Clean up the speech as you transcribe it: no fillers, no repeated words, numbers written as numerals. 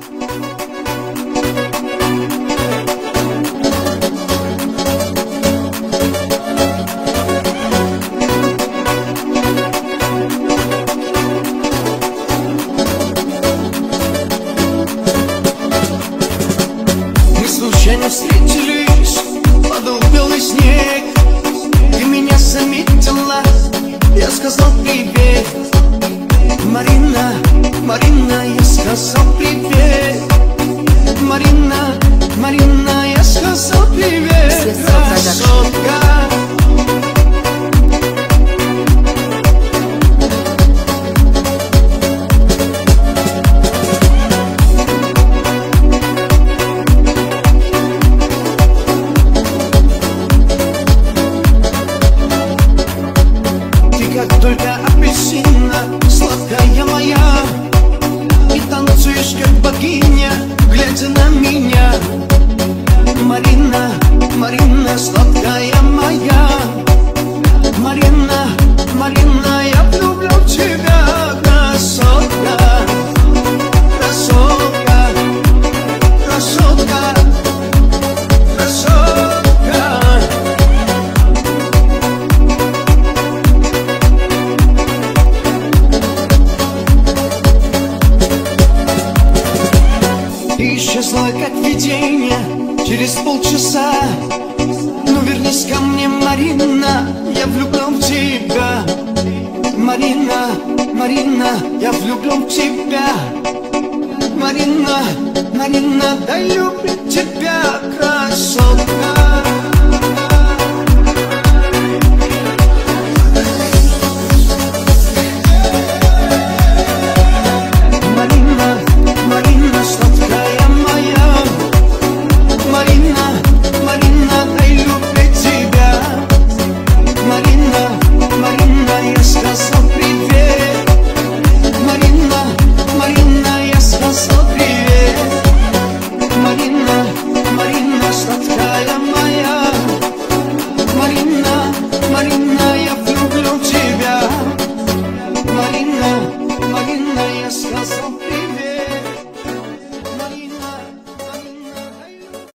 Случайно встретились, падал белый снег. Ты меня заметила, я сказал привет. Марина, Марина, я сказал привет. Марина, Марина, я сказал привет. Красотка. Как только апельсина, сладкая моя, и танцуешь как богиня, глядя на меня. Марина, Марина, сладкая моя. Марина, Марина, я влюблю в тебя. Красотка, красотка, красотка, красотка. И исчезла как видение через полчаса. Ну вернись ко мне, Марина, я влюблен в тебя. Марина, Марина, я влюблен в тебя. Марина, Марина, дай любить тебя, красотка.